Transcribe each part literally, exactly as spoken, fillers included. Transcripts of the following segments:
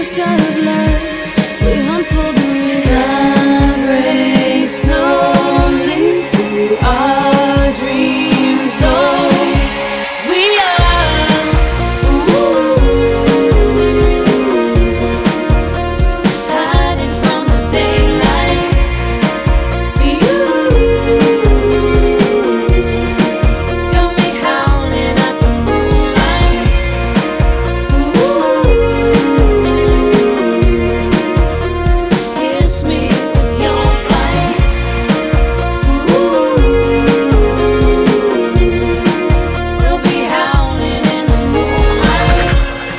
side of life, we hunt for the real. Sun breaks slowly through our dreams, though we are ooh, hiding from the daylight. You got me howling at the moonlight. Ooh, kiss me with your bite. Ooh, we'll be howling in the moonlight.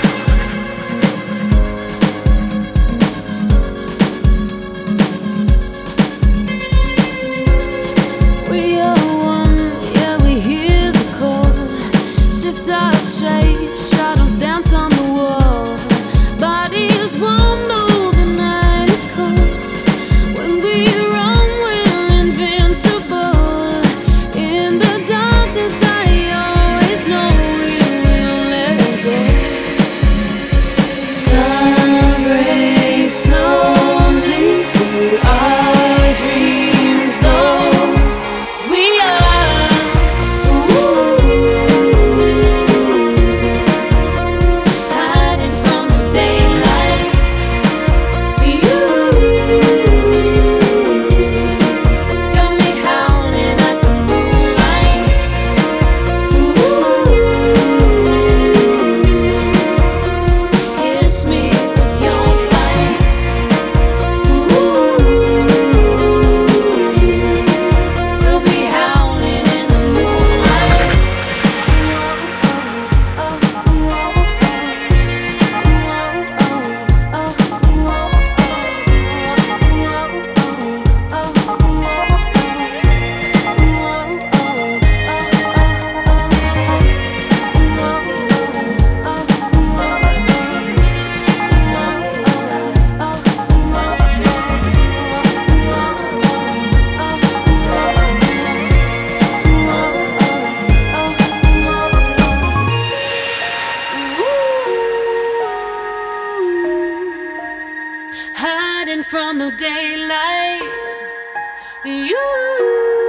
We are one, yeah, we hear the call. Shift our shape, shadows dance on the wall. Body is warm, though the night is cold. When we run, we're invincible. In the darkness, I always know we will let go. Sun breaks slowly through our dreams, though we are ooh, hiding from the daylight. You got me howling at the moonlight. Ooh, kiss me with your bite. Ooh, we'll be howling in the moonlight. Oh, oh, oh, hiding from the daylight. You